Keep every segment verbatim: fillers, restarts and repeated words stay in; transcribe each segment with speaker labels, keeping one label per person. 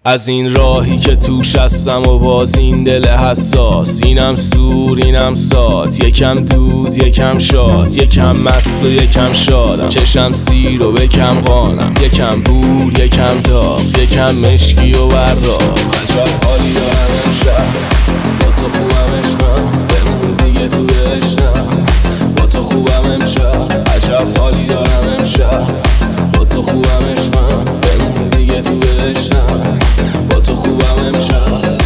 Speaker 1: از این راهی که توش هستم و باز این دل حساس، اینم سور اینم سات، یکم دود یکم شاد، یکم مست و یکم شادم، چشم سیر و بکم قانم، یکم بور یکم داغ، یکم مشکی و براق. عجب حالی دارم امشب، با تو خوبم عشقم، بمون دیگه توی عشقم، با تو خوبم امشب. عجب حالی دارم امشب، با تو خوبم عشقم، بمون دیگه توی عشقم، با تو خوبم امشب.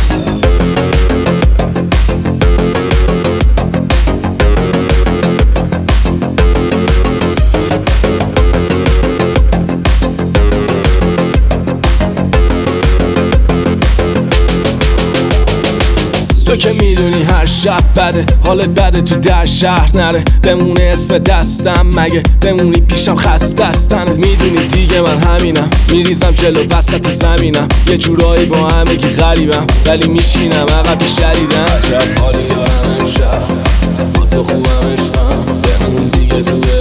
Speaker 1: تو که میدونی هر شب بده، حال بده تو در شهر نره، بمونه اسم دستم مگه بمونی پیشم خسته استنه. میدونی دیگه من همینم، میریزم جلو وسط زمینم، یه جورایی با همگی غریبم ولی میشینم عقب شریدم. عجب حالی دارم امشب، با تو خوبم عشقم، بمون دیگه تو